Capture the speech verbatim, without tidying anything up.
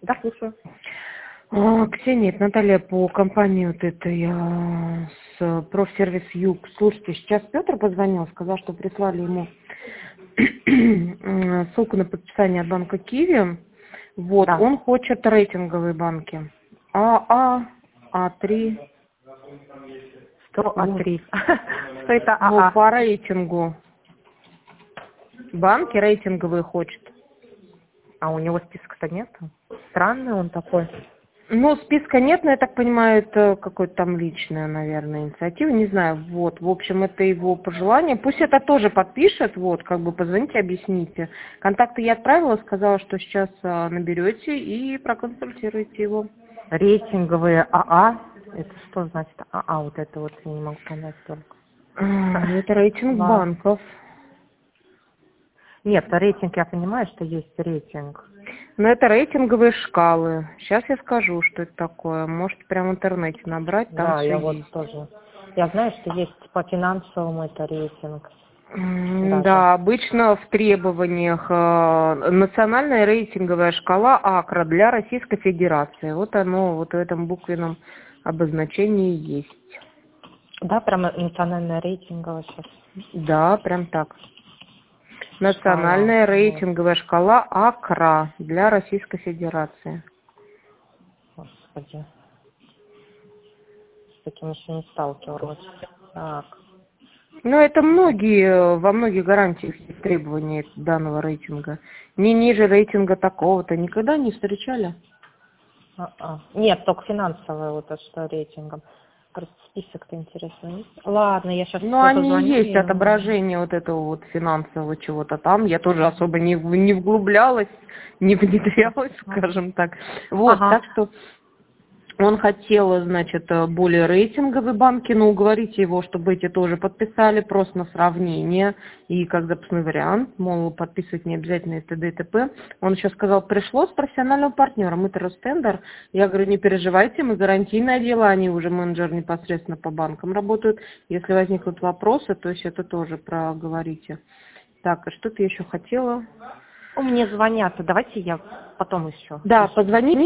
Да, слушаю. А, Ксения, это Наталья по компании вот этой а, с профсервис Юг. Слушайте, сейчас Петр позвонил, сказал, что прислали ему ссылку на подписание от банка Киви. Вот, Да. он хочет рейтинговые банки. АА, А3. Что А три? Что это Ну, АА? по рейтингу. Банки рейтинговые хочет. А у него списка-то нет? Странный он такой. Ну, списка нет, но я так понимаю, это какое-то там личная, наверное, инициатива, не знаю, вот, в общем, это его пожелание. Пусть это тоже подпишет, вот, как бы позвоните, объясните. Контакты я отправила, сказала, что сейчас а, наберете и проконсультируете его. Рейтинговые АА. Это что значит АА? Вот это вот я не могу понять только. А, Это рейтинг Ладно. банков. Нет, рейтинг, я понимаю, что есть рейтинг. Но это рейтинговые шкалы. Сейчас я скажу, что это такое. Можете прямо в интернете набрать, там Да, все я есть. вот тоже. Я знаю, что есть по финансовому это рейтинг. М, Даже. Да, обычно в требованиях э, национальная рейтинговая шкала АКРА для Российской Федерации. Вот оно вот в этом буквенном обозначении есть. Да, прямо национальная рейтинговая сейчас Да, прям так. шкала. Национальная Вот. рейтинговая шкала АКРА для Российской Федерации. Господи. С таким еще не сталкивалась. Так. Ну, это многие, э, во многих гарантиях есть требования данного рейтинга. Не ниже рейтинга такого-то. Никогда не встречали? А-а. Нет, только финансовая вот это что рейтингом. Просто список-то интересный. Ладно, я сейчас Ну, они позвоню есть ему. отображение вот этого вот финансового чего-то там. Я тоже особо не, в- не вглублялась, не внедрялась, скажем так. Вот, Ага. так что он хотел, значит, э, более рейтинговые банки, но уговорите его, чтобы эти тоже подписали, просто на сравнение и как запасной вариант, мол, подписывать не обязательно и т.д. и т.п. Он еще сказал, пришло с профессионального партнера, мы Ростендер. Я говорю, не переживайте, мы гарантийное дело, они уже менеджер непосредственно по банкам работают. Если возникнут вопросы, то есть это тоже проговорите. Так, а что ты еще хотела? У меня звонят. Давайте я потом еще. Да, позвони.